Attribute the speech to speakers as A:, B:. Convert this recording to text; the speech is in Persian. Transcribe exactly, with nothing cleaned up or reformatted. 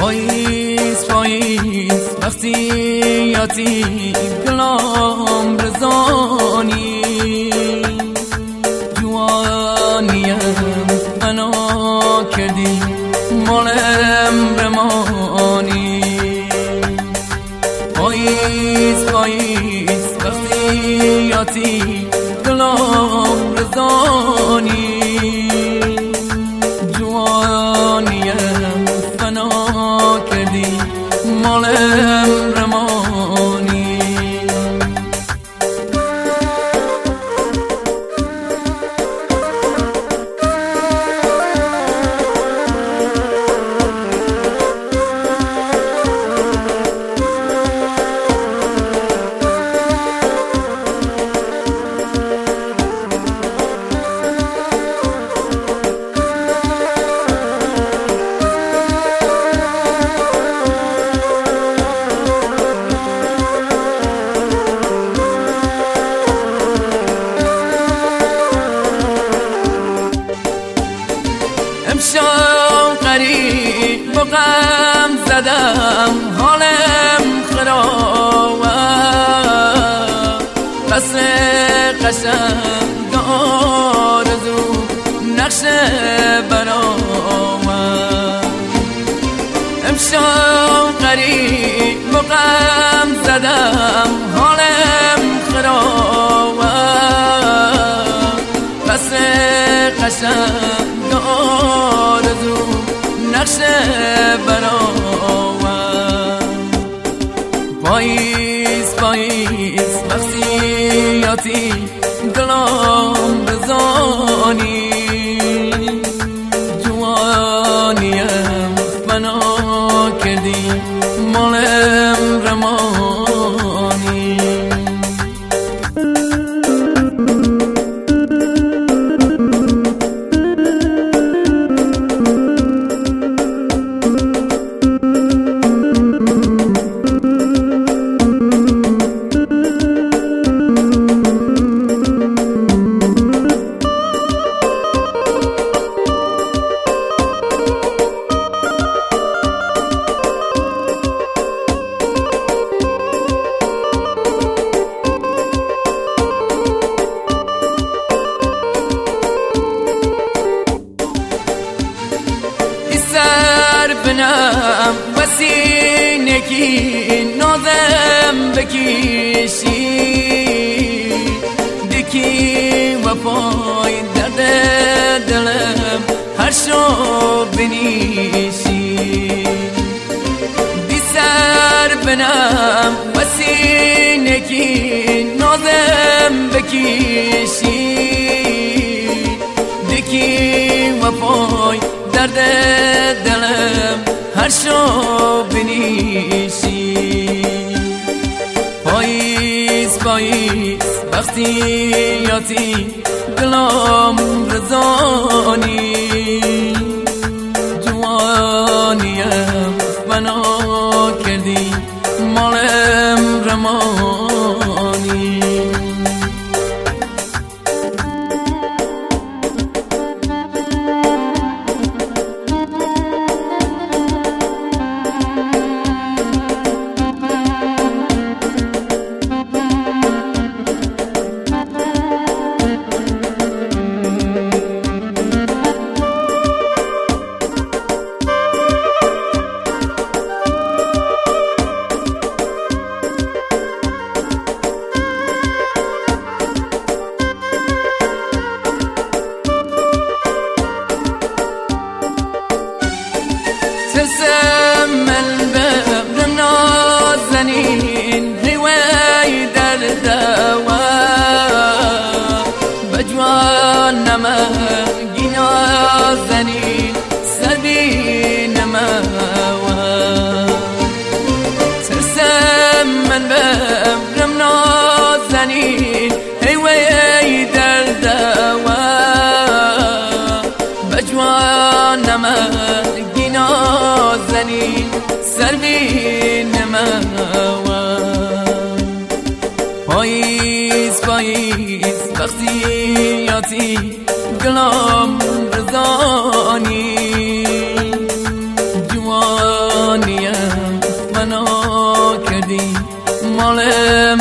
A: پاییز پاییز وقتی یاتی گلام رزانی جوانیم منو کردی مالم رمانی پاییز پاییز وقتی یاتی گلام رزانی جوانیم فنا کردی مالم رمانی امشب قریب و غم زدم حالم خرابه قصر قشنگ آرزو نقش برامه امشب قریب و غم زدم حالم خرابه قصر قشنگ آرزو نقش برآورد پاییز پاییز وقتی یاتی گلام رزانی جوانیم فنا کردی مالم رمانی بنام وسینکی نازم بکشی دکی و پای درد دلم هر شو بنیشی بی سر بنام وسینکی نازم بکشی دکی و پای درد دلم هر شو بنیشی پاییز پاییز وقتی یاتی گلام رزانی جوانیم فنا کردی مالم رمانی ترسم البرم نازنین هوای در دوا بجوان نمگی نازنین سبی نموا ترسم البرم نازنین هوای در دوا بجوان نمگی نازنین سربی نموا پاییز پاییز وقتی یاتی گلام رزانی جوان نیم منو کردی مال